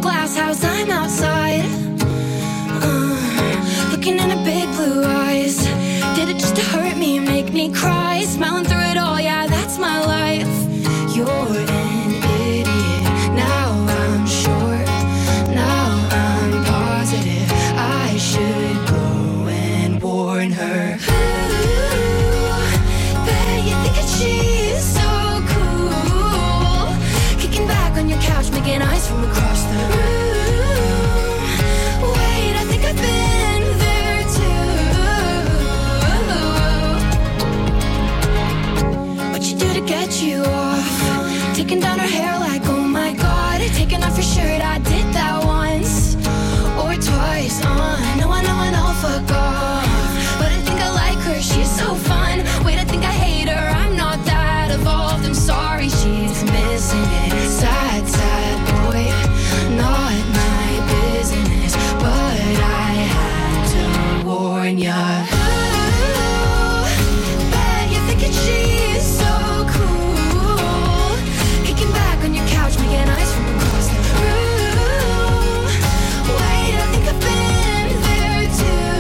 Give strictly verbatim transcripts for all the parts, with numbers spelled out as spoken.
glass house, I'm outside, uh, looking in her big blue eyes. Did it just to hurt me and make me cry? Smiling through it all, yeah, that's my life. You're an idiot. Now I'm sure, now I'm positive I should go and warn her. Ooh, bet you think that she's so cool, kicking back on your couch, making eyes from across the room. Wait, I think I've been there too. What you do to get you off? Taking down her hair like, oh my god. Taking off your shirt, I did that once or twice. uh, No, I know, I know, fuck off. But I think I like her, she's so fun. Wait, I think I hate her, I'm not that evolved. I'm sorry, she's missing it. Sad, sad boy, not my business, but I had to warn ya. Ooh, bet you're thinking she's so cool, kicking back on your couch, making eyes from across the room. Wait, I think I've been there too.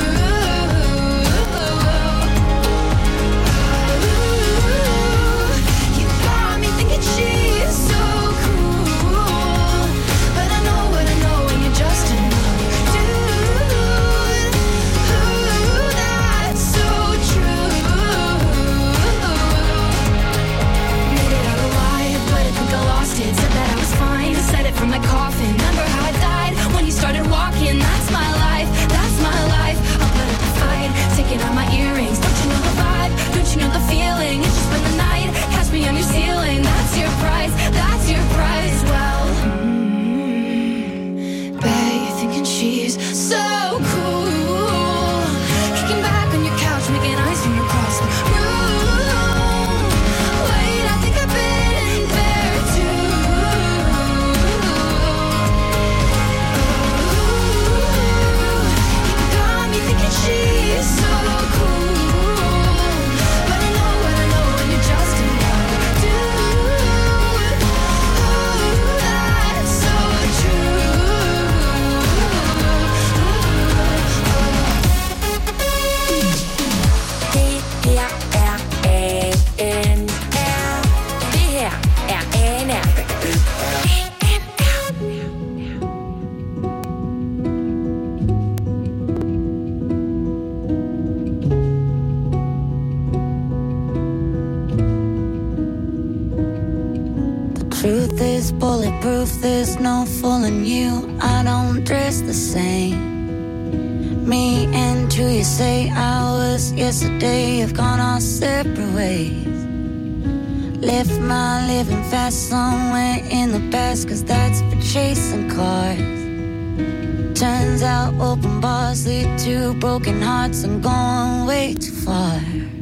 Ooh, you got me thinking she's so cool, but I know what I know when you're just another dude. Ooh, that's so true. Made it out alive, but I think I lost it. Said that I was fine, I said it from my coffin. Remember how I died when you started walking? That's my life, that's my life. I'll put up a fight, taking out my earrings. Don't you know the vibe? Don't you know the feeling? It's just spend the night, catch me on your ceiling. That's your price, that's your price. Well, mm, bet you're thinking she's so cool, kicking back on your couch, making eyes from across the room. Wait, I think I've been there too. Ooh, you got me thinking she's so cool, but I know what I know when you're just another dude. Ooh, that's so Det her er A N R. Det her er A N R. Truth is bulletproof, there's no fooling you. I don't dress the same. Me and you, you say hours yesterday have gone our separate ways. Left my living fast somewhere in the past, cause that's for chasing cars. Turns out open bars lead to broken hearts. I'm going way too far.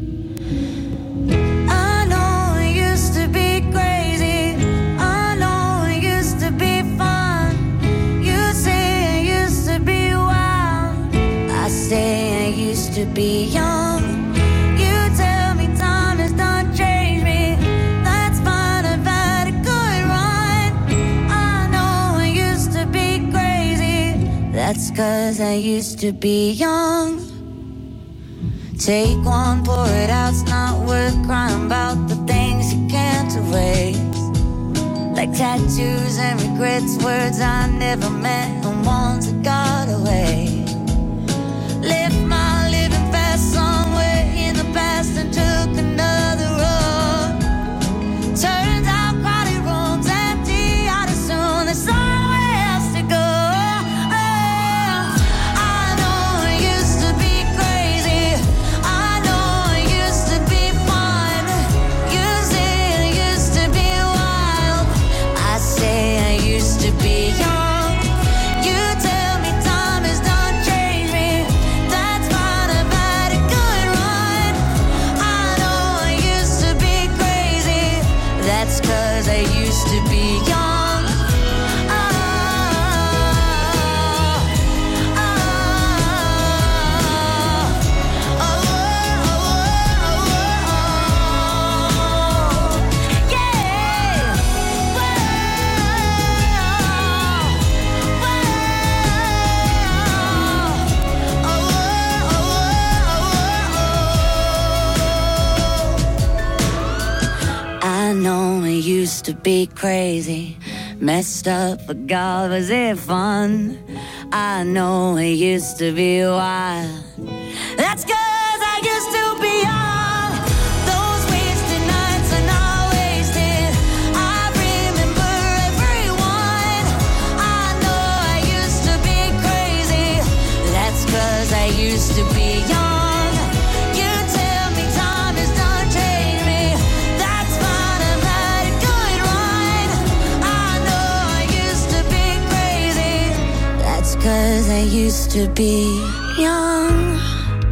I know it used to be crazy, I know it used to be fun. You say it used to be wild, I say I used to be young. You tell me time has done changed me, that's fine, I've had a good run. I know I used to be crazy, that's cause I used to be young. Take one, pour it out, it's not worth crying about the things you can't erase. Like tattoos and regrets, words I never meant and ones that got away. Left my living fast somewhere in the past and took another road. Turns out crowded rooms empty out as soon, there's somewhere else to go. I know it used to be crazy, I know it used to be fun. You say it used to be wild, I say I used to be young. You tell me time has done changed me, that's fine, I've had a good run. I know I used to be crazy, that's cause I used to be young. Oh, oh, oh, oh, oh, yeah. Whoa. be crazy, messed up, but God, was it fun? I know it used to be wild. That's cause I used to be young. Those wasted nights are not wasted. I remember everyone. I know I used to be crazy. That's cause I used to be young. Cause I used to be young.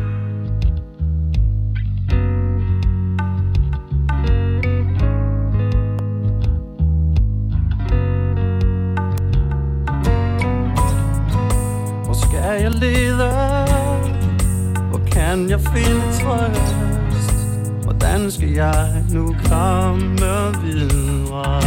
Hvor skal jeg lede? Hvor kan jeg finde trøst? Hvordan skal jeg nu komme videre?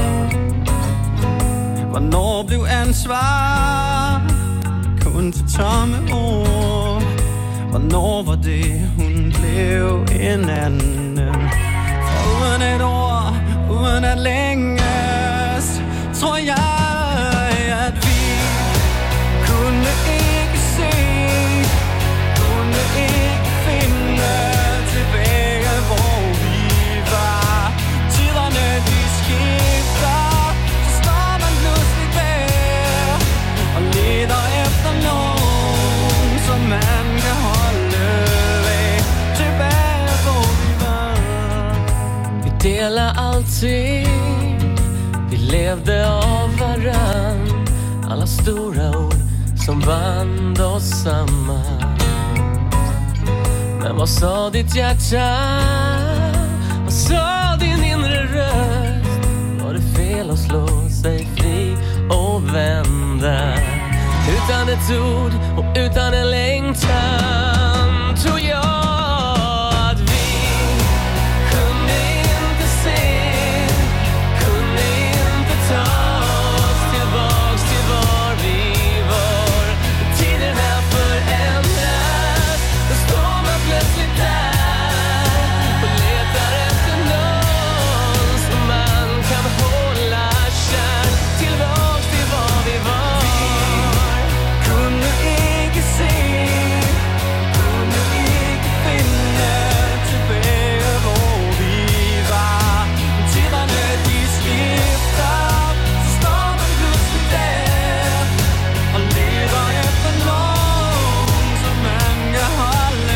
Hvornår blev ansvar kun til tomme ord? Hvornår var det, hun blev en anden? For uden et ord, uden at længes, tror jeg, at vi kunne ikke se, kunne ikke finde tilbage, hvor vi var. Tiderne de skifter, så står man pludselig der og leder efter nogen, som man kan holde af. Tilbage, hvor vi var. Vi deler allting, vi levde av varann. Alla stora ord som band oss samman. Men vad sa ditt hjärta? Vad sa din inre röst? Var det fel att slå sig fri och vända? Utan ett ord och utan en längtan tror jag att vi kunde inte se, kunde inte ta oss tillbaks till var vi var. Tiderna förändras, då står man plötsligt där och letar efter någon som man kan hålla kär. Tillbaks till var vi var. Kunde ikke se, kunne ikke finde tilbage, hvor vi var. Tiderne de skifter, så står man pludselig der og leder efter nogen, som man kan holde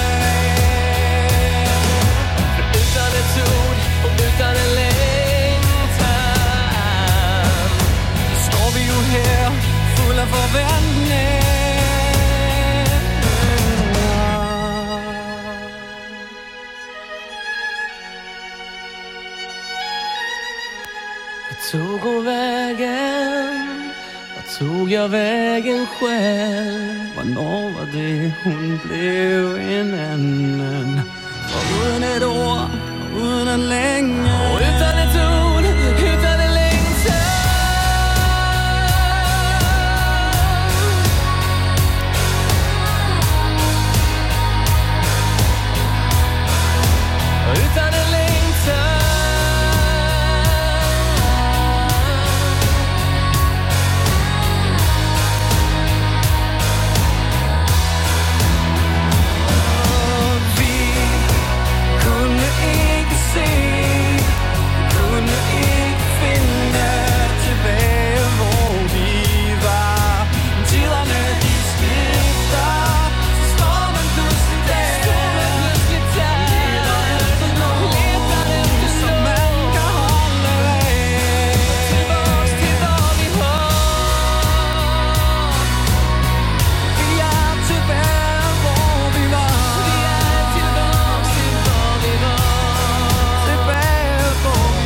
af. Utan et ord og utan en længtan, står vi jo her fuld af forventning. Vart tog hon vägen? Vart tog jag vägen själv? Hvornår var det hun blev en anden? Og uden et ord, uden en længe, og utan et ord, utan en længtan. Utan en längtan. Vi kunne ikke se, kunne ikke finde tilbage, hvor vi var. Tiderne de skifter, så står man pludselig der. Leder efter nogen, som man kan holde af. Tilbage til hvor vi var. Vi er tilbage, hvor vi var. Vi er tilbage til hvor vi var. Tilbage, hvor vi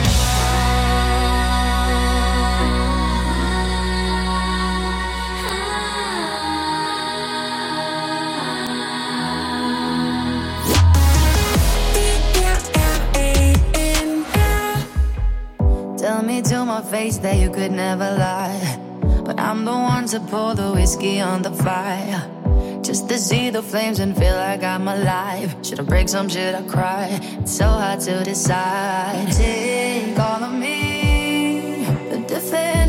Tell me to my face that you could never lie, but I'm the one to pour the whiskey on the fire, just to see the flames and feel like I'm alive. Should I break some, should I cry? It's so hard to decide. Take all of me,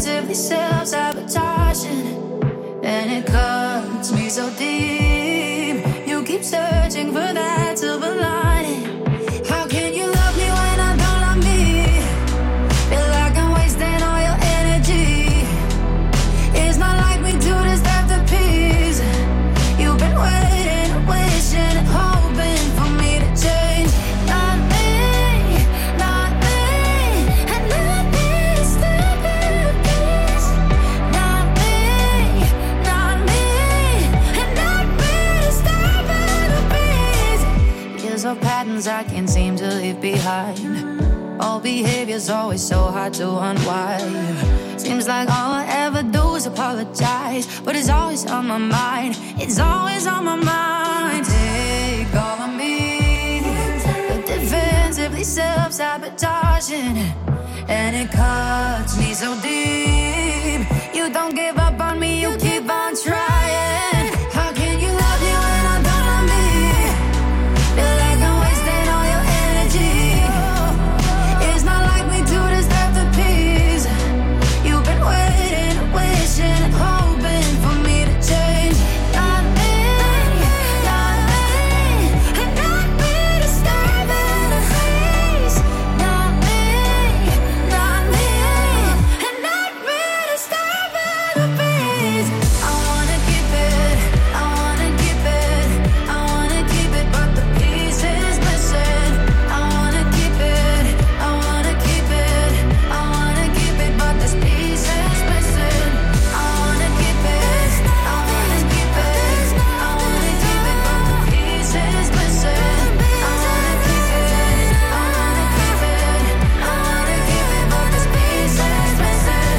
defensively self-sabotaging, and it cuts me so deep. You keep searching for that silver lining. How can you love me when I don't love me? Feel like I'm wasting all your energy. It's not like we do this after peace. You've been waiting, wishing, and hoping for me to change. Not me, not me, and not me to step in peace. Not me, not me, and not me to step in peace. Kills of patterns I can't seem to leave behind. All behavior's always so hard to unwind. Seems like all I ever do is apologize, but it's always on my mind. It's always on my mind. Take all of me, but defensively self-sabotaging, and it cuts me so deep. You don't give up on me, you keep on trying. How can you love me when I don't love me? Feel like I'm wasting all your energy. It's not like we do this after peace. You've been waiting, wishing, and hoping for me to change. Not me, not me, and not me to step in a face. Not me, not me, and not me to step in a face. I wanna keep it, I wanna keep it, I wanna keep it, but the pieces missing. I wanna keep it, I wanna keep it, I wanna keep it, but this piece is missing. I wanna keep it, I wanna keep it, I wanna keep it, but the piece is missing. I wanna keep it, I wanna keep it, I wanna keep it, but this piece is missing.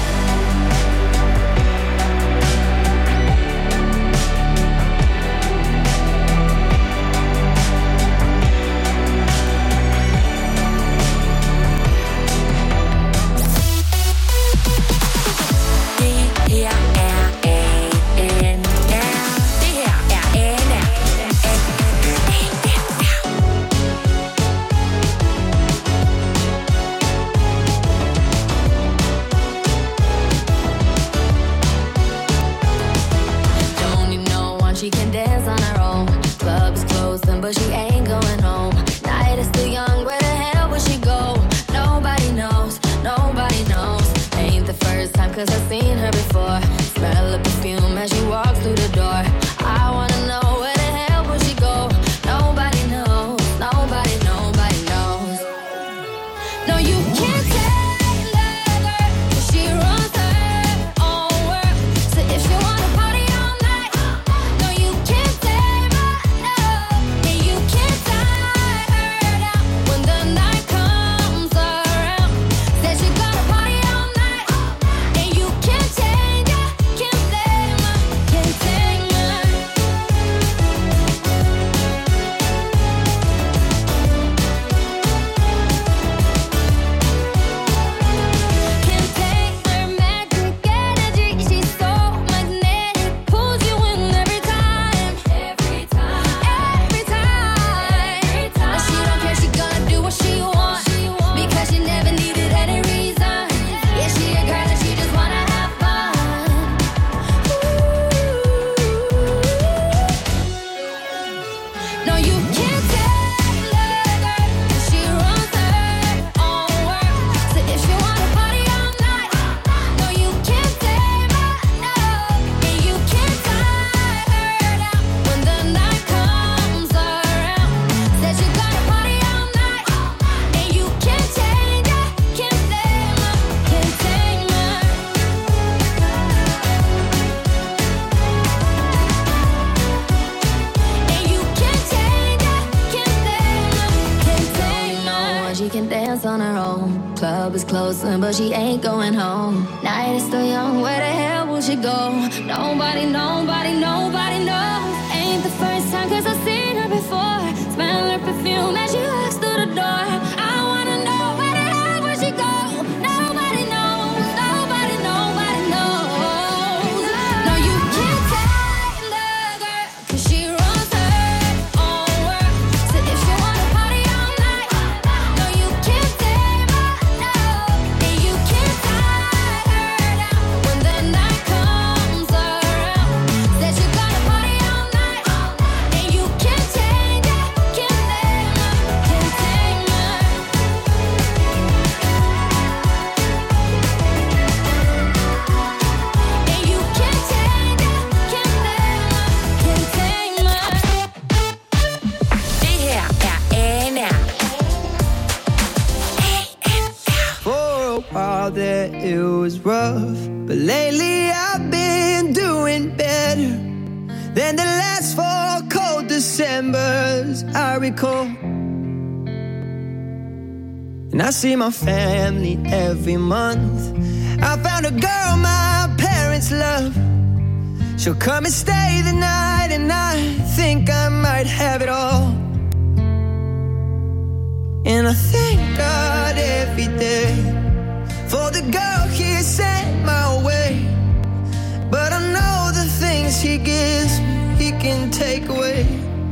Det her er A N R. Det her er A N R. Don't you know one, she can dance on her own. Club is closing, but she ain't going home. Night is still young, where the hell would she go? Nobody knows, nobody knows. Ain't the first time, cause I've seen her before. Smell the perfume as she walks through the door. I wanna know where the hell would she go? Nobody knows, nobody, nobody knows. No, you can't tell her, cause she runs her own world. So if she wanna party all night, no, you can't tame her, no. And you can't tie her down when the night comes around. Said she gonna party all night, and you can't change her, can't blame her, can't tame her. Can't take her magic energy. She's so magnetic, pulls you in every time, every time, every time. And she don't care, she gonna do what she wants, because she never needed any reason. Yeah, she a girl and she just wanna have fun. No, you can't tell her, cause she runs her own world. So if she wanna party all night, no, you can't tame her, no. And you can't tie her down when the night comes around. Said she gonna party all night, and you can't change her, can't blame her, can't tame her. And you can't change her, can't blame her, can't tame her. She can dance on her own. Club is closing, but she ain't going home. Night is still young, where the hell will she go? Nobody, nobody, nobody knows. Ain't the first time, cause I've seen her before. Smell her perfume as she walks through the door. I wanna know where the hell will she go? Nobody knows, nobody, nobody knows. No, you can't tame the girl, cause she runs her own world. So if she wanna party all night, no, you can't tame her, no. And you can't tie her it was rough, but lately I've been doing better than the last four cold Decembers I recall. And I see my family every month. I found a girl my parents love. She'll come and stay the night, and I think I might have it all. And I thank God every day for the girl He sent my way. But I know the things He gives me, He can take away.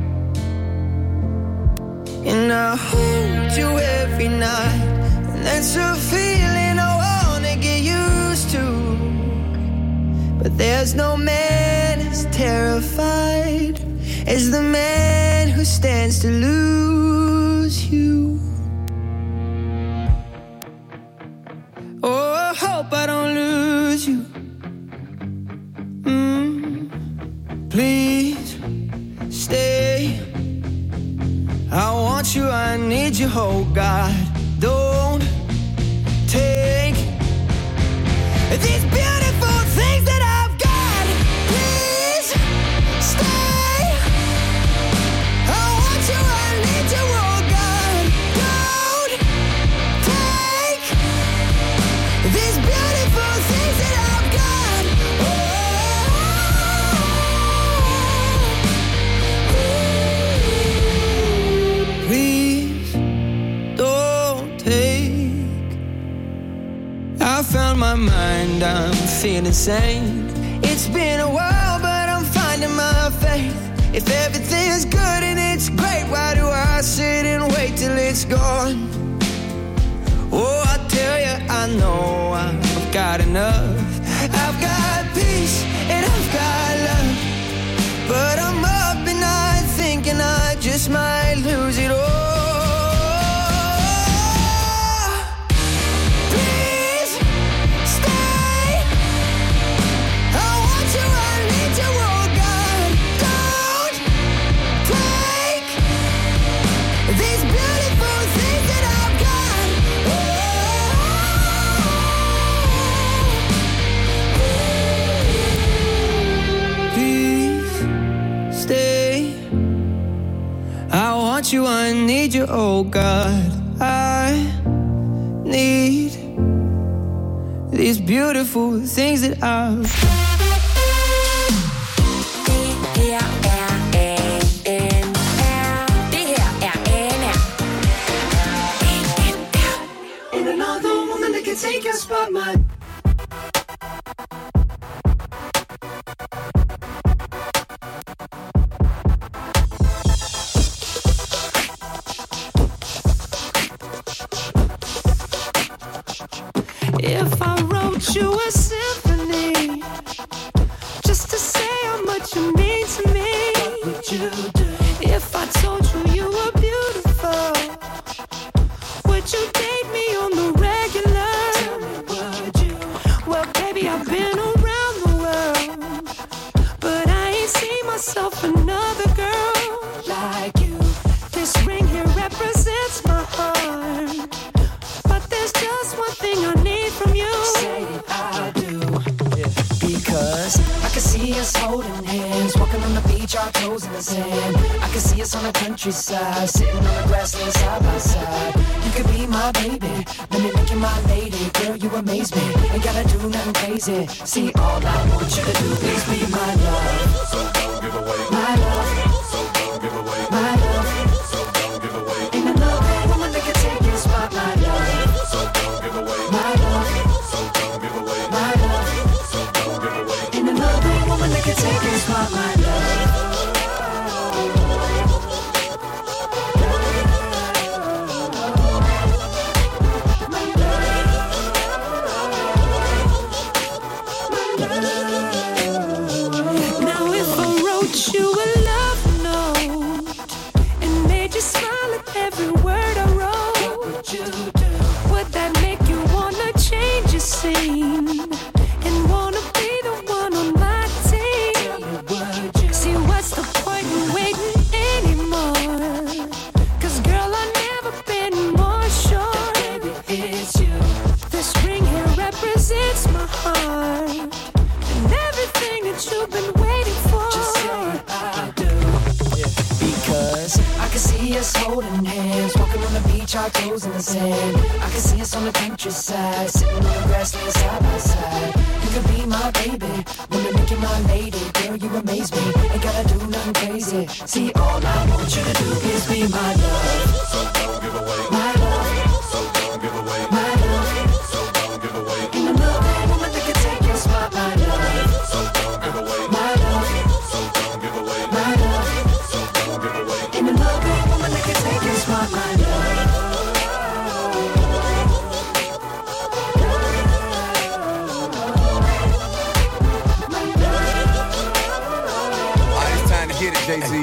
And I hold you every night, and that's a feeling I wanna get used to. But there's no man as terrified as the man who stands to lose you. Oh, I hope I don't lose you. Mm, please stay. I want you, I need you, oh God. Don't take these beautiful things that I've got. Please stay. I want you, I need you, oh God. Don't take these beautiful things that I've got. Oh, please don't take. I found my mind, I'm feeling sane. It's been a while, but I'm finding my faith. If everything's good and it's great, why do I sit and wait till it's gone? Oh, I tell you, I know I've got enough. I've got peace and I've got love, but I'm up at night thinking I just might lose it all. You, I need you, oh God. I need these beautiful things that I've. Det her er A N R. Det her er A N R. A N R. And another woman that can take your spot, my. If I wrote you a symphony just to say how much you mean to me, what would you do? If I told you you were beautiful, would you date me on the regular? Tell me, would you? Well, baby, I've been around the world, but I ain't seen myself another girl like you. This ring here represents my heart, but there's just one thing I need from you. Say it, I do. Yeah. Because I can see us holding hands, walking on the beach, our toes in the sand. I can see us on the countryside, sitting on the grassland side by side. You could be my baby, let me make you my lady. Girl, you amaze me, ain't gotta do nothing crazy. See, all I want you to do is be my love. So don't give away my love. So don't give away my love. So don't give away. Ain't another woman that can take your spot, my love. So don't give away my love. So don't give away my love. So don't give away. Ain't another woman that can take your spot, my love. Now holding hands, walking on the beach, our toes in the sand. I can see us on the countryside, sitting on the grassland side by side. You could be my baby, wanna make you my lady. Girl, you amaze me, ain't gotta do nothing crazy. See, all I want you to do is be my love. So don't give away my love. So don't give away my love. So don't give away. In the love that woman that can take your spot, my love. So don't give away my love. So don't give away my love. So don't give away. In the love that woman that can take your spot, my love. Get it, Jay-Z.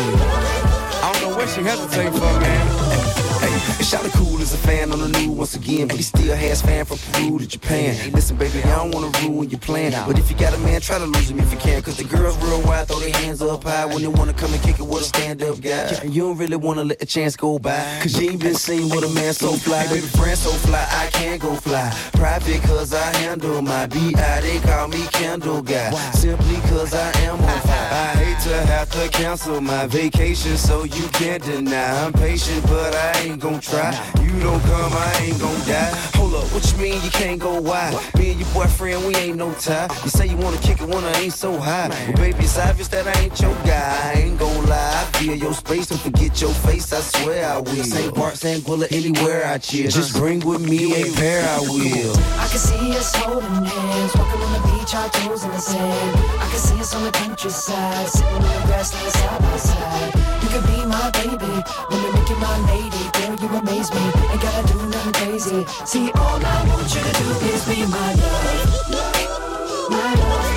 I don't know what she hesitating for, man. Hey, Shawty cool as a fan on the news once again, but he still has fan from Peru to Japan. Hey, listen, baby, I don't wanna ruin your plan, but if you got a man, try to lose him if you can. Cause the girls real wild, throw their hands up high when they wanna come and kick it with a stand-up guy. You don't really wanna let the chance go by, cause you ain't been seen with a man so fly. Baby, friend so fly, I can't go fly. Private cause I handle my B I, they call me Candle Guy. Simply cause I am on fire. I hate to have to cancel my vacation, so you can't deny. I'm patient, but I ain't gon' try. You don't come, I ain't gon' die. Hold up, what you mean you can't go wide? Me and your boyfriend, we ain't no tie. You say you wanna kick it when I ain't so high. Well, baby, it's obvious that I ain't your guy. I ain't gon' lie, I feel your space and forget your face, I swear I will. Saint Bart, Saint Guilla, anywhere I chill. Just bring with me a pair, I will. I can see us holding hands, walking on the beach, our toes in the sand. I can see us on the countryside, sitting on the grassland side by side. You could be my baby, wanna make you my lady. Girl, you amaze me, ain't gotta do nothing crazy. See, all I want you to do is be my love. My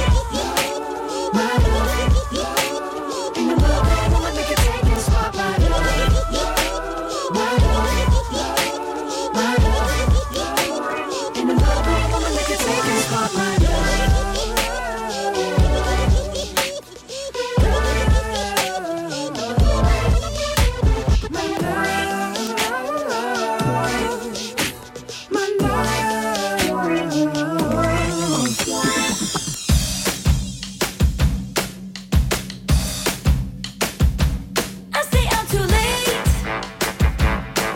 love, my love. In the love that woman that can take your spot, my love. My love, my love. In the love that woman that can take your spot, my love.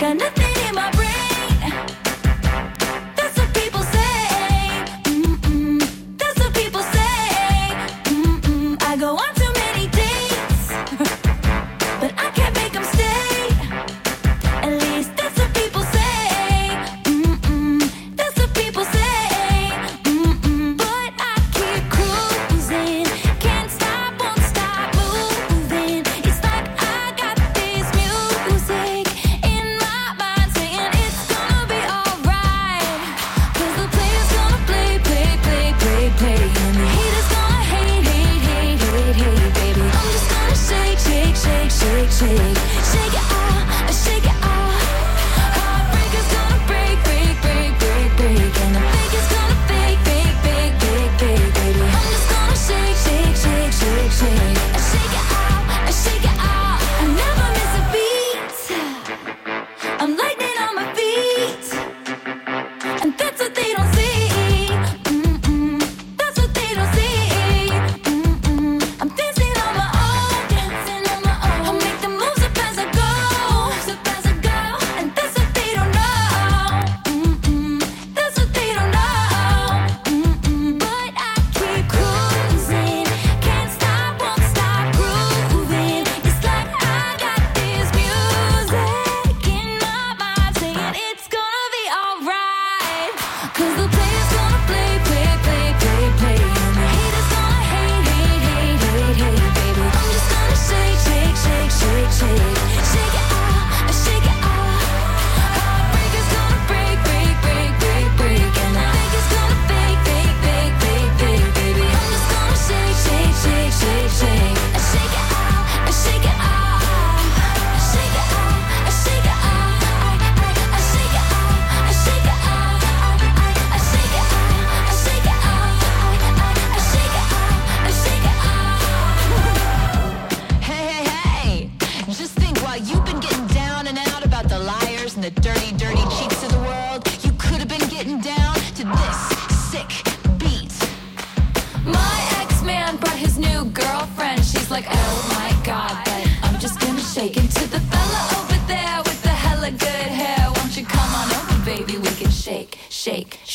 Nothing in my brain. That's what people say. Mm-mm.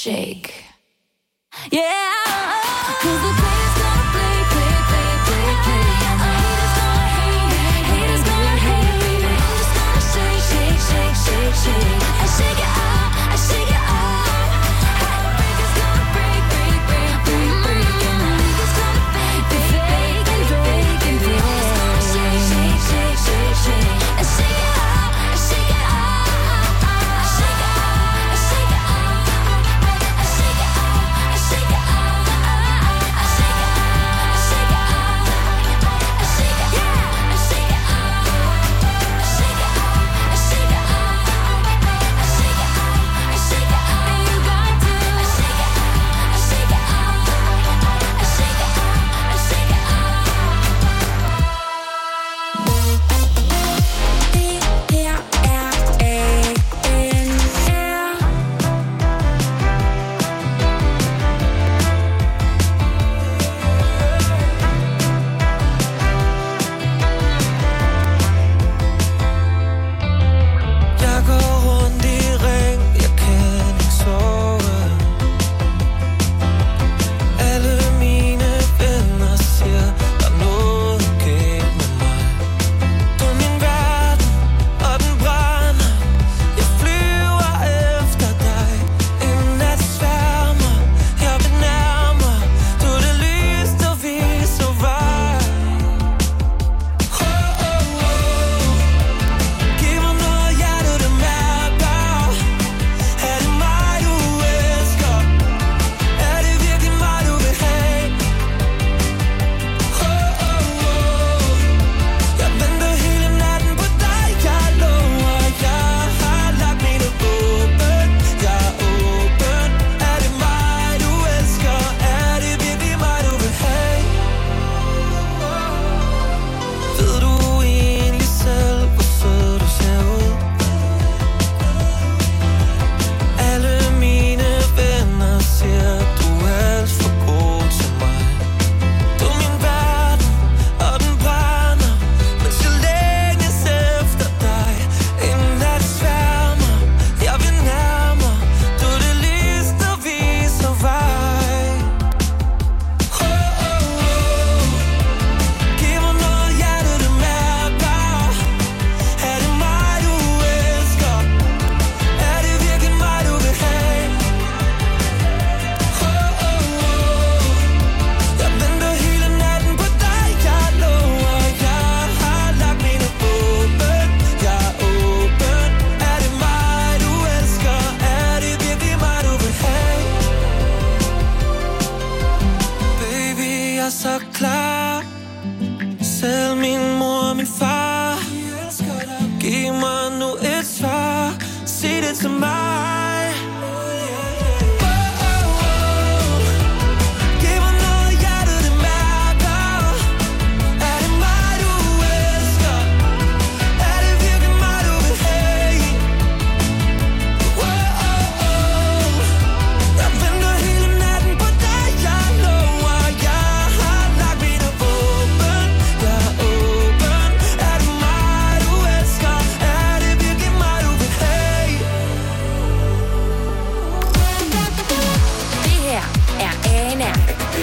shake. Yeah, 'cause the players gonna play, play, play, play, play. And the haters gonna hate, haters gonna hate. Baby, I'm just gonna shake, shake, shake, shake, shake. I shake it out, I shake it out. Heartbreakers gonna break, break, break, break, break. And the leaguers gonna fake, fake, fake, and fake, and fake. I'm just gonna shake, shake, shake, shake, shake. I shake it out, I shake it out. I shake it out, I shake it out. I shake it out, I shake it out. I shake it out, I shake it out. I shake it, yeah, I shake it out. I shake it out, I shake it out. I shake it out, I shake it out. And you got to. I shake it out, I shake it out. I shake it out, I shake it out. Det her er A N R. Jeg går rundt i ring, jeg kan ikke sove. Alle mine venner siger, der er noget galt med mig. Du er min verden, og den brænder. Jeg flyver efter dig. En nat sværmer, jeg vil nærmere. Du er det lys, der viser vej. Oh, oh, oh. Giv mig noget hjerte, der mærker. Er det mig, du elsker? Er det virkelig mig, du vil have? Oh, oh, oh. Jeg venter hele natten på dig, jeg lover. Jeg har lagt mine åben, jeg er åben. Er det mig, du elsker? Er det virkelig mig, du vil have? Ved du egentlig selv, hvor sød du ser ud? Alle mine venner siger, du er alt for god til mig. Du er min verden, og den brænder. Mens jeg længes efter dig. En nat sværmer, jeg vil nærmere. Du er det lys, der viser vej. Oh, oh, oh. Giv mig noget hjerte, der mærker. Er det mig, du elsker? Er det virkelig mig, du vil have? Oh, oh, oh. Jeg venter hele natten på dig, jeg lover. Jeg har lagt mine åben, jeg er åben. Er det mig, du elsker? Er det virkelig mig, du vil have? Baby, jeg er så klar. Selv min mor og min far. Giv mig nu et svar. Sig det til mig. Oh, oh, oh. Giv mig noget hjerte, det mærker. Er det mig, du elsker? Er det virkelig mig, du vil have? Oh, oh, oh. Jeg venter hele natten på dig, jeg lover. Jeg har lagt mine åben, jeg er åben. Er det mig, du elsker? Er det virkelig mig, du vil have? Det her er A N R.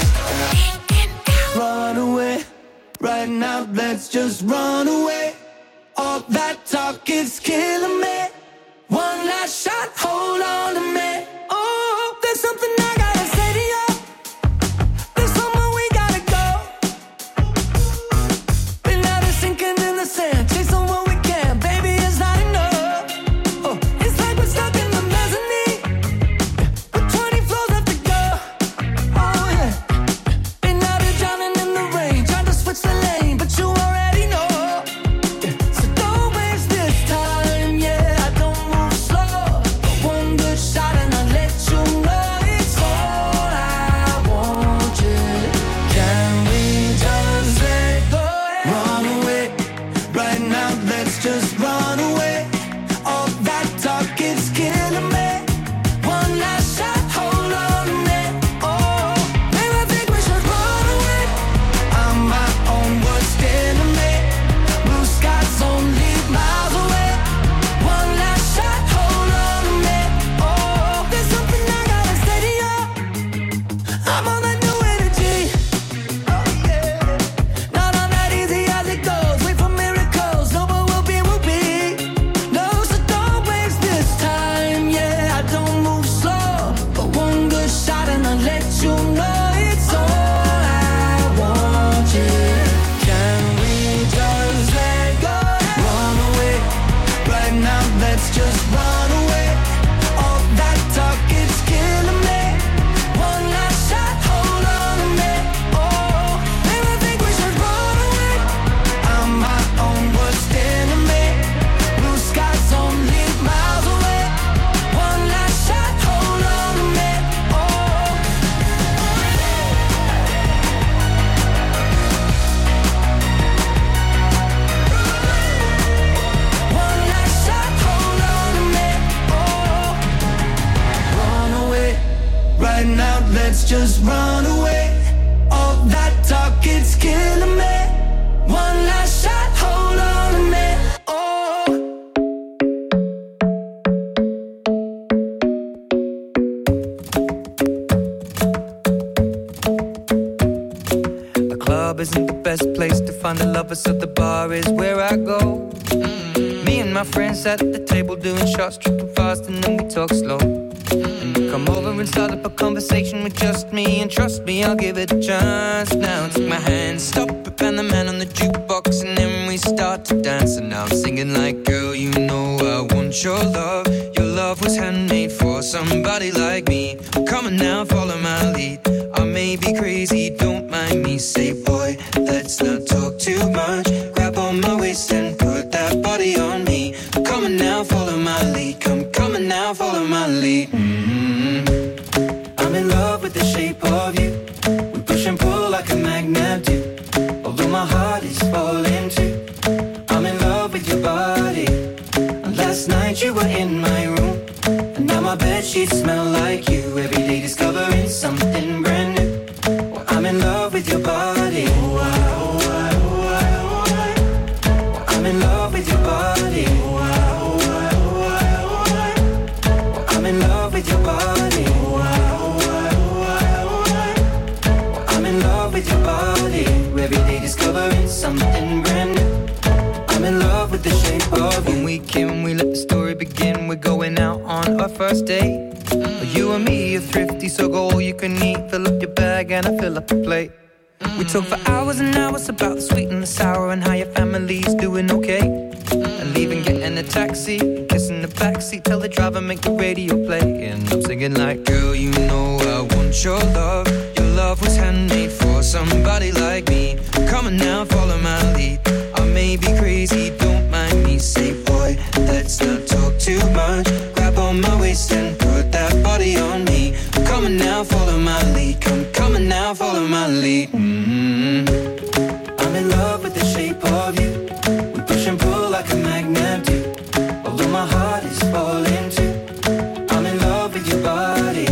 Run away, right now, let's just run away. All that talk is killing me. One last shot, hold on to me. Oh, there's something I gotta say to you. There's somewhere we gotta go. Been out of sinking in the sand, chasing what we can. Baby, it's not enough. Oh, it's like we're stuck in the mezzanine. With twenty floors left to go. Oh, yeah. Been out here drowning in the rain, trying to switch the lane, but you already know. Yeah. So don't waste this time, yeah. I just run away. All that talk, it's killing me. One last shot, hold on a minute. Oh. The club isn't the best place to find the lovers, so the bar is where I go. Mm-hmm. Me and my friends at the table doing shots, tripping fast, and then we talk slow. And you come over and start up a conversation with just me, and trust me, I'll give it a chance. Now take my hand, stop it, and the man on the jukebox, and then we start to dance. And now I'm singing like, girl, you know I want your love. Your love was handmade for somebody like me. Come on now, follow my lead. I may be crazy, don't mind me. Say, boy, let's not talk too much. Grab on my waist and put that body on me. Come on now, follow my lead. Come, come on now, follow my lead. Mm-hmm. I'm in love with the shape of you. We push and pull like a magnet do. Although my heart is falling too. I'm in love with your body. And last night you were in my room, and now my bedsheets smell like you. Every day discovering something brand new. Well, I'm in love with your body. Oh, I, oh, I, oh, I, oh, I. Well, I'm in love with your body. Oh, I, oh, I, oh, I, oh, I. Well, I'm in love with your body. Oh, I, oh, I, oh, I, oh, I. Well, I'm in love with your body. Every day discovering something brand new. I'm in love with the shape of you. When we came, we let the story begin. We're going out on our first date. Mm. You and me are thrifty, so go all you can eat. Fill up your bag and I fill up the plate. Mm. We talk for hours and hours about the sweet and the sour, and how your family's doing okay. Mm. And leaving, getting a taxi, kissing the backseat, tell the driver make the radio play. And I'm singing like, girl, you know I want your love. Your love was handmade for somebody like me. Come on now, follow my lead. I may be crazy, don't mind me. Say, boy, let's not talk too much. Grab on my waist and put that body on me. Come on now, follow my lead. Come, come on now, follow my lead. Mm-hmm. I'm in love with the shape of you. We push and pull like a magnet do. Although my heart is falling too. I'm in love with your body.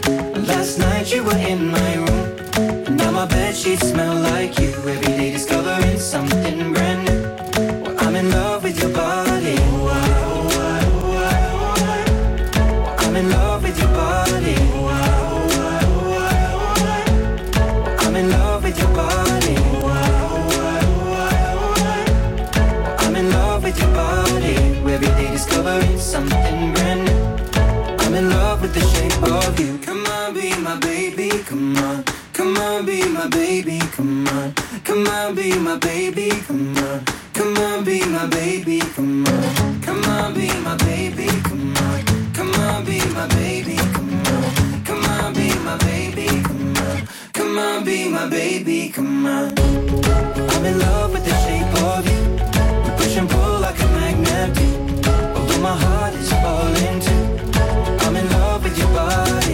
Last night you were in my room, and now my bedsheets smell like you. Every day discovering something brand new. Well, I'm in love with your body. Oh, I, oh, I, oh, I, oh, I. Well, I'm in love with your body. Oh, I, oh, I, oh, I, oh, I. Well, I'm in love with your body. Oh, I, oh, I, oh, I, oh, I. Well, I'm in love with your body. Every day discovering something brand new. I'm in love with the shape of you. Come on, be my baby, come on. Come on, be my baby, come on. Come on, be my baby, come on. Come on, be my baby, come on. Come on, be my baby, come on. Come on, be my baby, come on. Come on, be my baby, come on. Come on, be my baby, come on. I'm in love with the shape of you. We push and pull like a magnet do. Although my heart is falling too. I'm in love with your body.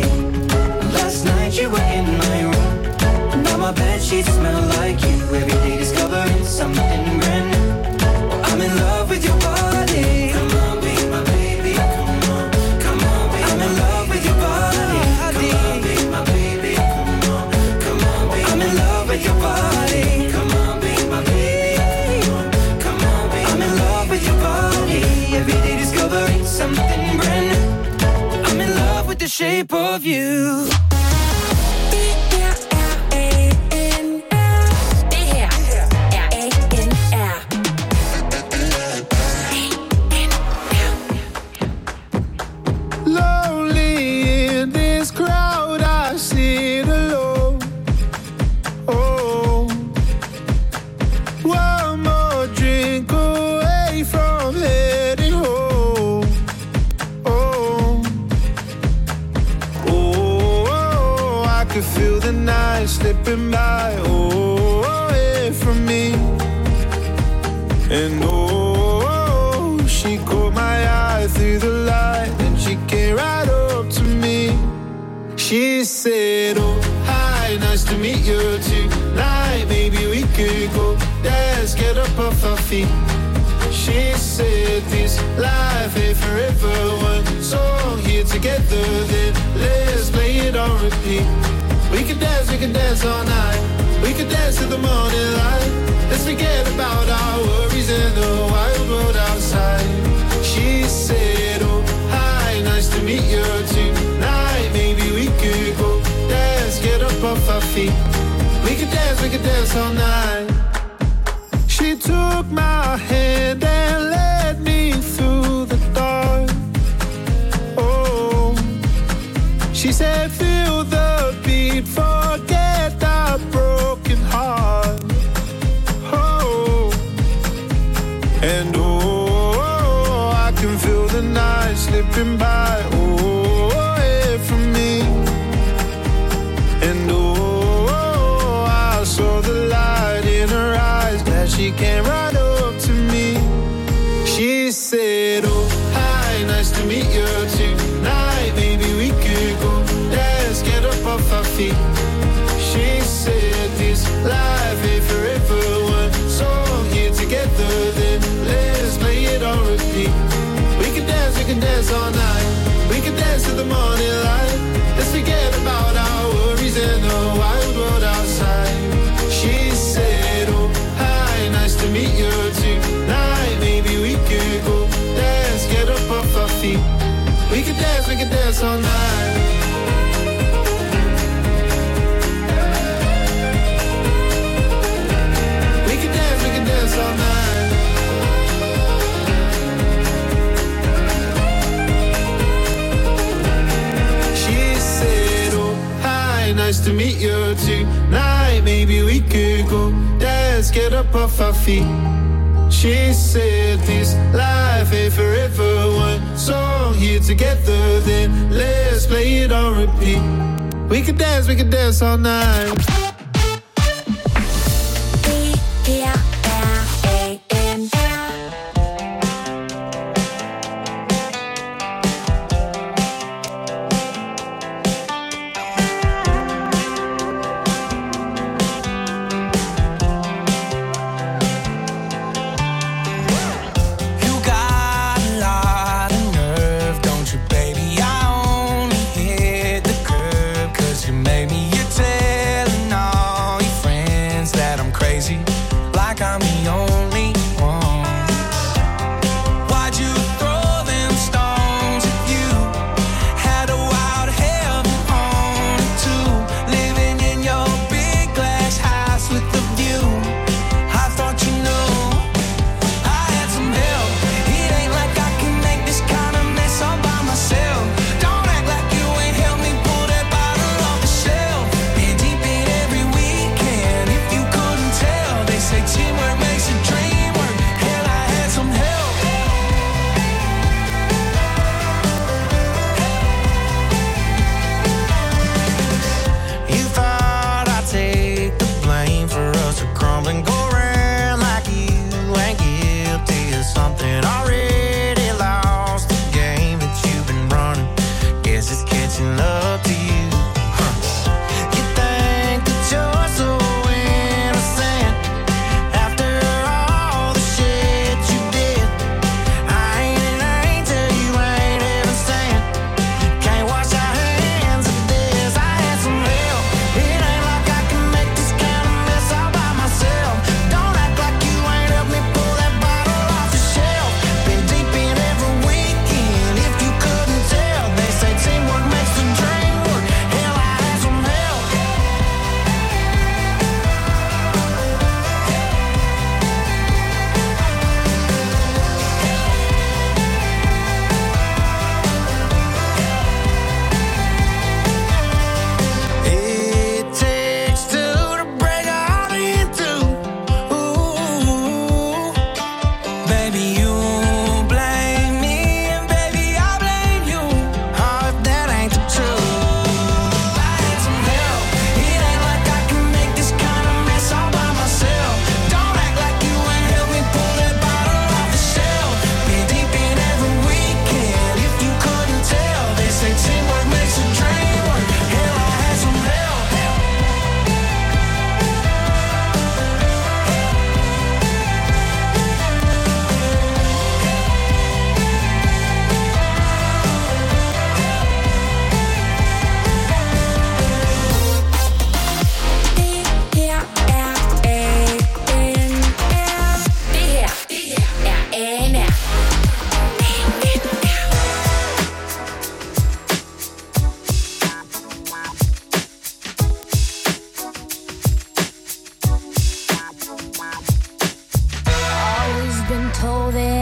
Last night you were in my room, now my bedsheets smell like you. Every day discovering something brand new. Well, I'm in love with your body. Come on, be my baby. Come on, come on, be I'm in love with your body. Come on, be my baby. Come on, come on, be I'm in love with your body. Come on, be my baby. Come on, come on, be I'm in love with your body. Every day discovering something brand new. I'm in love with the shape of you. Slipping by, oh, away from me. And oh, she caught my eye through the light, and she came right up to me. She said, oh, hi, nice to meet you tonight. Maybe we could go dance, get up off our feet. She said this life ain't forever. One song here together, then let's play it on repeat. We could dance, we could dance all night. We could dance to the morning light. Let's forget about our worries in the wild world outside. She said, oh, hi, nice to meet you tonight. Maybe we could go dance, get up off our feet. We could dance, we could dance all night. She took my hand and led me through the dark. Oh, she said, feel the beat, forget our broken heart. Oh, and oh, I can feel the night slipping by. Oh, away from me. And oh, I saw the light in her eyes, that she came right up to me. She said, oh, hi, nice to meet you tonight. Maybe we could go dance, get up off our feet. She said, this life ain't forever. One song here together, then let's play it on repeat. We can dance, we can dance all night. We can dance to the morning light. Let's forget about our worries and the wild world outside. She said, oh, hi, nice to meet you tonight. Maybe we could go dance, get up off our feet. We could dance, we could dance all night. We could dance, we could dance all night. She said, oh, hi, nice to meet you tonight. Maybe we could go dance, get up off our feet. She said, this life ain't forever. One song here together, then let's play it on repeat. We could dance, we could dance all night. Made me your telling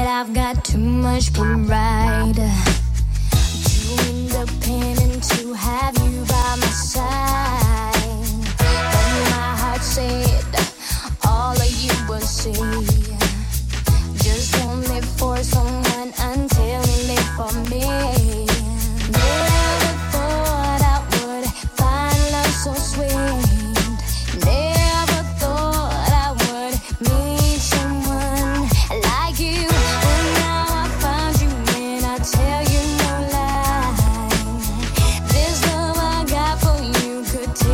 that I've got too much pride, too independent to have you by my side. But my heart said all of you will see. Just won't live for someone until you live for me. Never thought I would find love so sweet. Never thought I would meet someone like you. But now I found you and I tell you no lie. This love I got for you could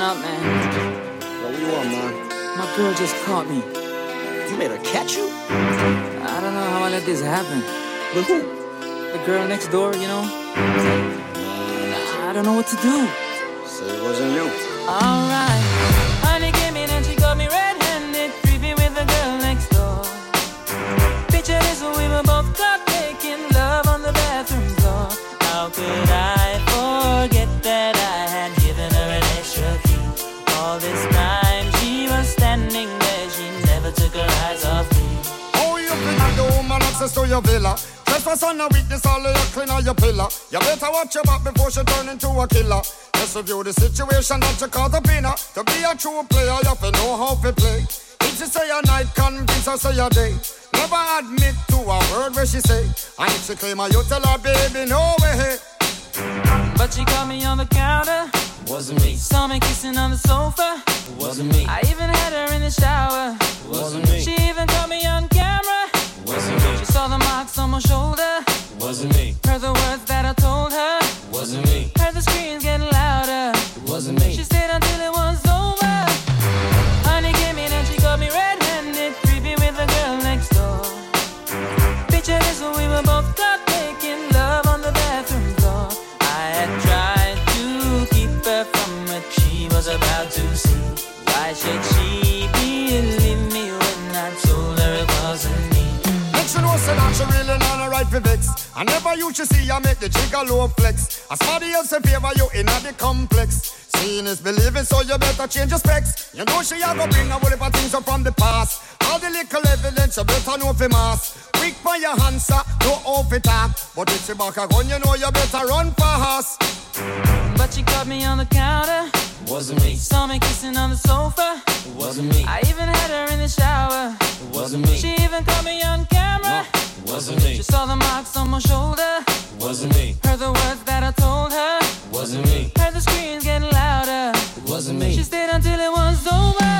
Listen up, man. Yo, what you want, man? My girl just caught me. You made her catch you? I don't know how I let this happen. With who? The girl next door, you know? I don't know what to do. So it wasn't you. Alright. Honey came in and she got me red-handed, creepy with the girl next door. Picture this, we were both caught making love on the bathroom floor. How could I forget that I had given her an extra key? All this time she was standing there, she never took her eyes off me. Oh, you think the woman access to your villa? Trespass on a weakness, all of your clean on your pillar. You better watch your back before she turn into a killer. Just review the situation that you call the winner. To be a true player, you have to know how to play. If she say a night, convince her say a day. Never admit to a word where she say. And if she claim her, you tell her, baby, no way. But she caught me on the counter. Wasn't me. Saw me kissing on the sofa. Wasn't me. I even had her in the shower. Wasn't me. She even caught me on camera. Wasn't me. She saw the marks on my shoulder. Wasn't me. Heard the words that I told her. Wasn't me. Heard the screams getting louder. Wasn't me. She stayed until it was over. Honey came in and she got me red-handed, creepy with the girl next door. Picture this, we were both caught making love on the bathroom floor. I had tried to keep her from what she was about to see. Why should she believe me when I told her it wasn't me? She know say that she really not a right for vex. I never used to see her make the jigger low flex. As somebody else in favor you in the complex. Seeing is believing, so you better change your specs. You know she a go bring a whole heap of things up from the past. All the little evidence you better know for mass. Quick for your answer, no off it up. But if she back a gun, you know you better run fast. But she caught me on the counter. Wasn't me. Saw me kissing on the sofa. Wasn't me. I even had her in the shower. Wasn't me. She even caught me on camera. No, wasn't me. She saw the marks on my shoulder. Wasn't me. Heard the words that I told her. Wasn't me. Heard the screams getting louder. Wasn't me. She stayed until it was over.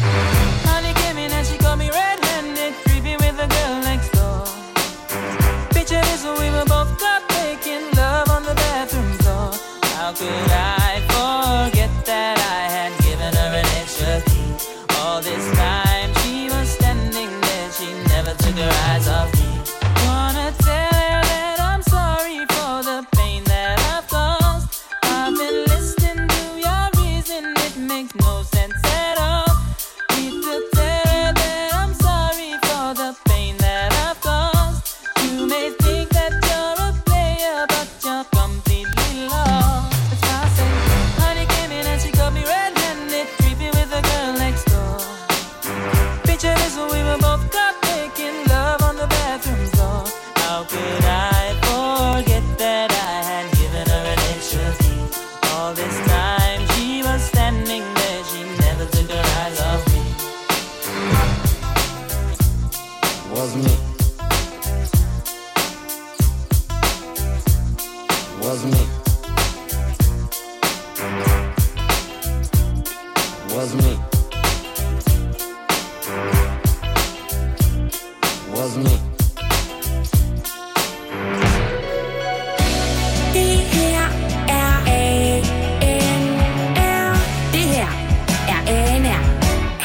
Honey came in and she caught me red-handed, creepy with the girl next door. Picture this, we were both caught making love on the bathroom floor. How could I forget that I had given her an extra key? All this time she was standing there, she never took her eyes off me. Wanna tell her that I'm sorry for the pain that I've caused. I've been listening to your reason, it makes no sense at all. Need to tell her that I'm sorry for the pain that I've caused. You may think that you're a player, but you're completely lost. That's why I say, honey came in and she got me red-handed, creepy with the girl next door. Picture this, we were both caught making love on the bathroom floor. How could I forget that I had given her an extra key? All this time she was standing there, she never took her eyes off me. Wasn't me. Wasn't me. Wasn't me. Wasn't me. Det her er A N R. Det her er A N R.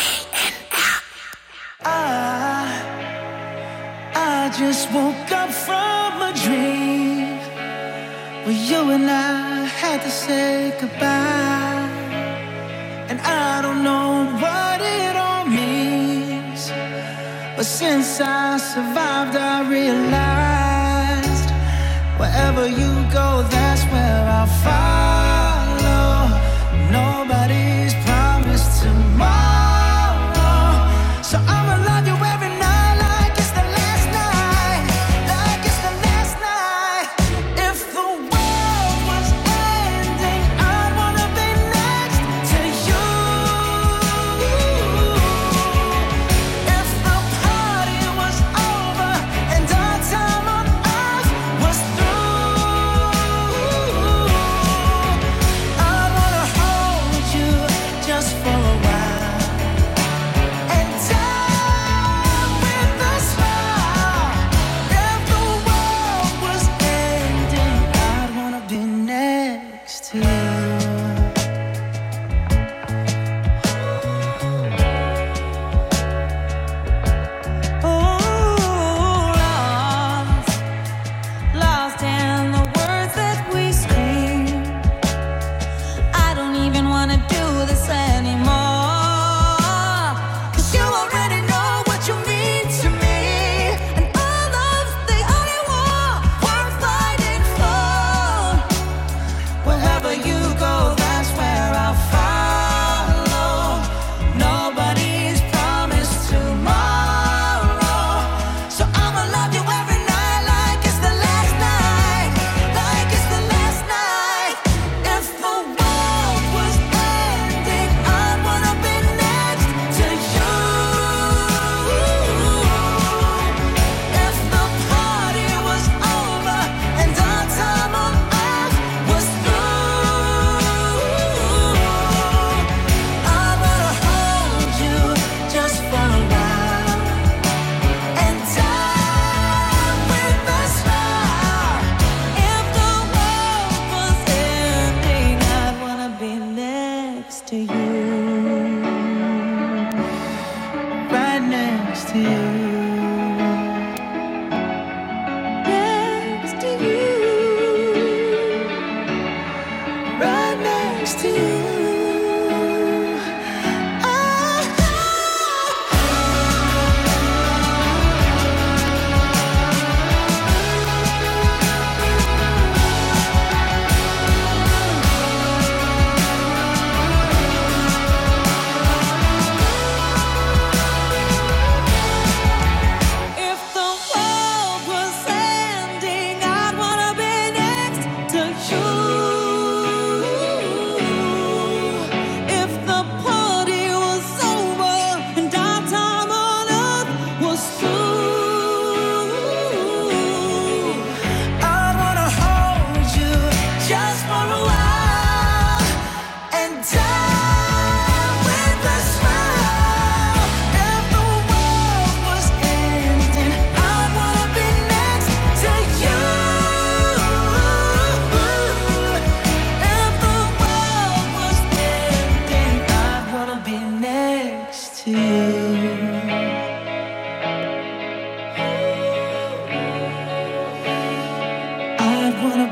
I, I just woke up from a dream where you and I had to say goodbye. And I don't know what it all means, but since I survived, I realized wherever you go, that's where I'll follow. Nobody's promised tomorrow, so I'ma love you every night like it's the last night, like it's the last night. If the world was ending, I'd wanna be next to you. If the party was over and our time on earth was through,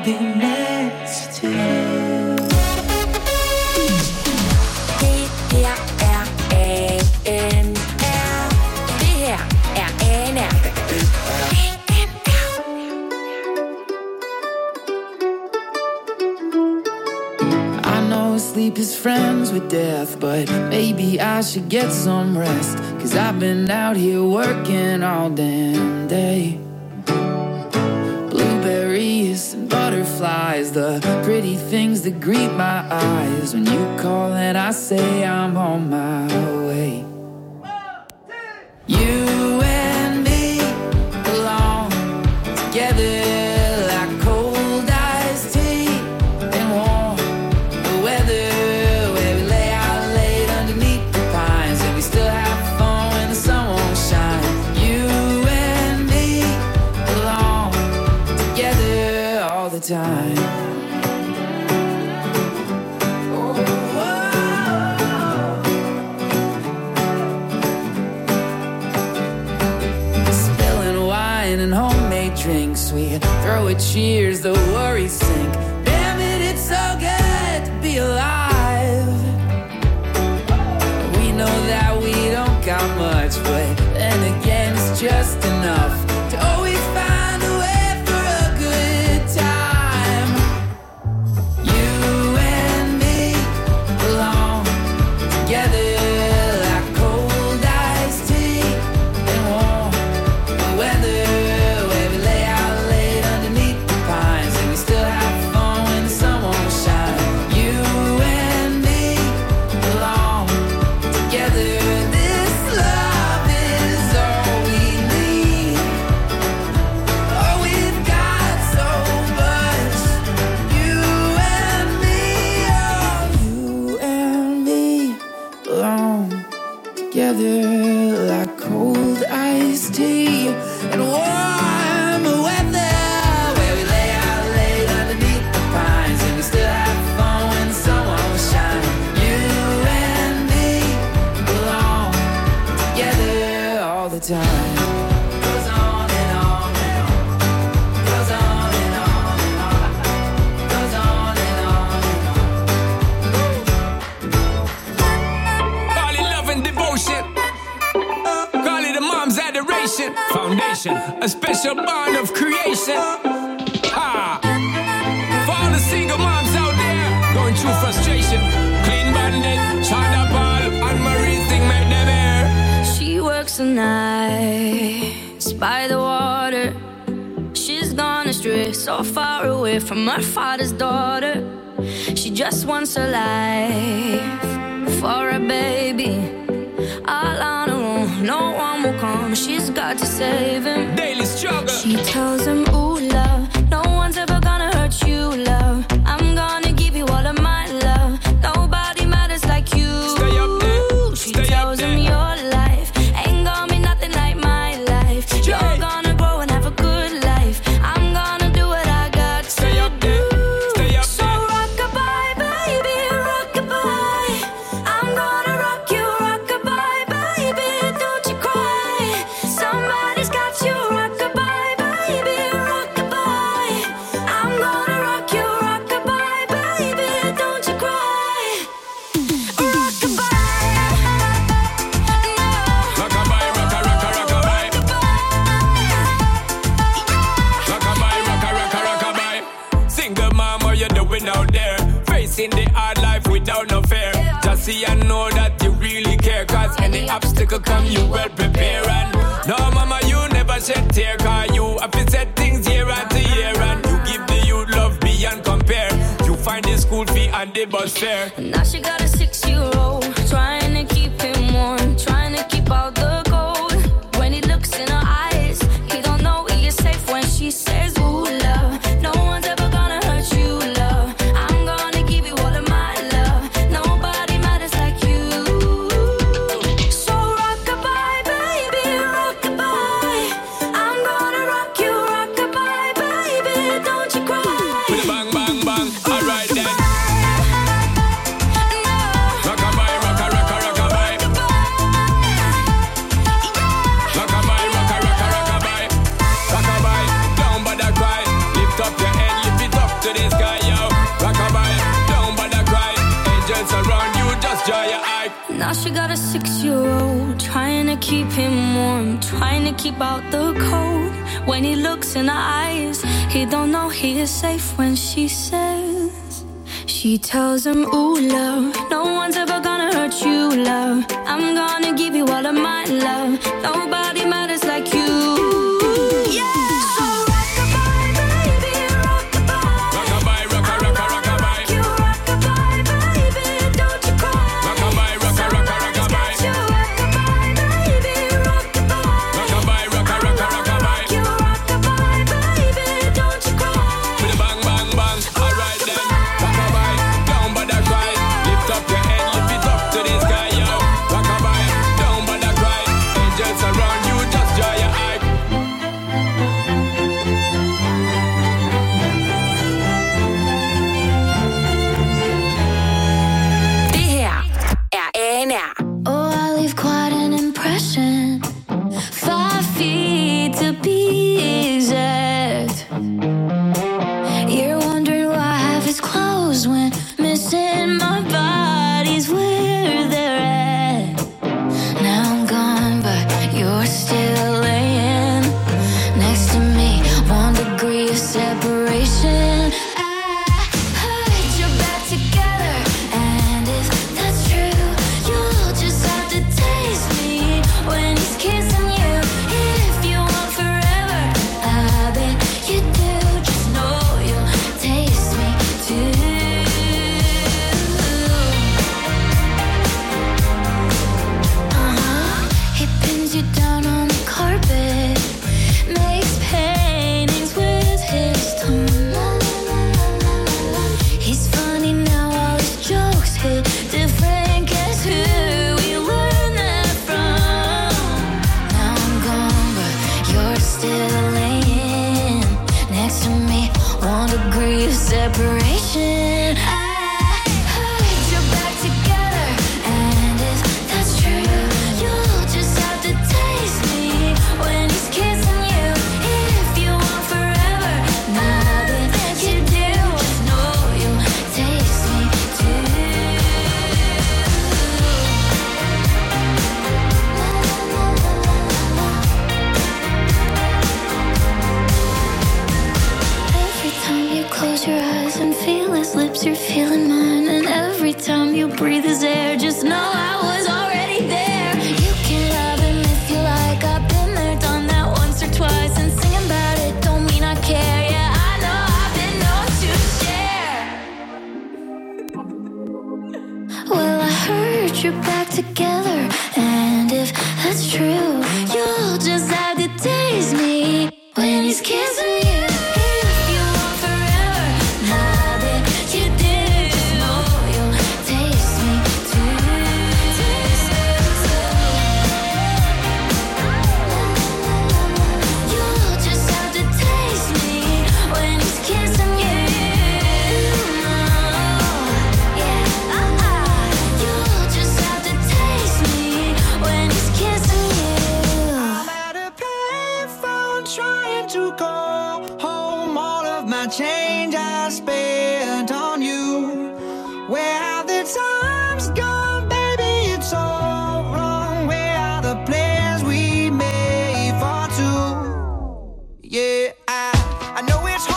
be next to you. Det her er A N R. Det her er A N R. I know sleep is friends with death, but maybe I should get some rest. Cause I've been out here working all damn day. Blueberries and butterflies, the pretty things that greet my eyes. When you call and I say I'm on my way. You and me belong together like cold iced tea and warm the weather, where we lay out late underneath the pines and we still have fun when the sun won't shine. You and me belong together all the time. And homemade drinks, we throw a cheers, the worries sink. Damn it, it's so good to be alive. We know that we don't got much, but then again it's just enough to always find a way for a good time. You and me belong together like cold iced tea and warm the weather. Together like cold iced tea and warm weather, where we lay out late underneath the pines and we still have fun when the sun won't shine. You and me belong together all the time. Goes on and on and on. Goes on and on and on. Goes on and on and on. Call it love and devotion. Call it a mom's adoration. Foundation, a special bond of creation. Ha! For all the single moms out there going through frustration. Clean Bandit, China Paul, and Marie thing made them air. She works the nights by the water. She's gone astray, so far away from her father's daughter. She just wants her life for a baby. All on her own, no one will come. She's got to save him. Daily struggle. She tells him, ooh, love, no one's ever gonna hurt you, love. I'm gonna give you all of my love. Nobody matters like you. Stay up there. She Stay tells up him there. your life ain't gonna be nothing like my life. Jay. You're gonna grow and have a good life. I'm gonna do what I got to Stay up there. Stay up So there. rock-a-bye, baby, rock-a-bye. I'm gonna rock you, rock-a-bye, baby, don't you cry. Somebody's got you, rock-a-bye, baby, rock-a-bye. I'm gonna rock you, rock-a-bye, baby, don't you cry. Rock-a-bye, Rockabye, rocka, rocka, rockabye. Rockabye, rocka, rocka, rockabye. Single mom, what you doing out there? Facing the hard life without no fear. Just see and know that you really care. Cause any obstacle come, you well prepare. And no, mama, you never shed tear. Cause you have to set things year after year. And you give the youth love beyond compare. You find the school fee and the bus fare. Now she got a six-year-old, trying to keep him warm, trying to keep out the cold. When he looks in her eyes, he don't know he is safe when she says, ooh, love, no one's ever gonna hurt you, love. I'm gonna give you all of my love. Nobody matters like you. So rock-a-bye, baby, rock-a-bye. I'm gonna rock you, rock-a-bye, baby, don't you cry. Bang, bang, bang. Alright then. Rock-a-bye, a six-year-old, trying to keep him warm, trying to keep out the cold. When he looks in her eyes, he don't know he is safe when she says, she tells him, ooh, love, no one's ever gonna hurt you, love. I'm gonna give you all of my love. Nobody matters like you. Yeah, I, I know it's hard.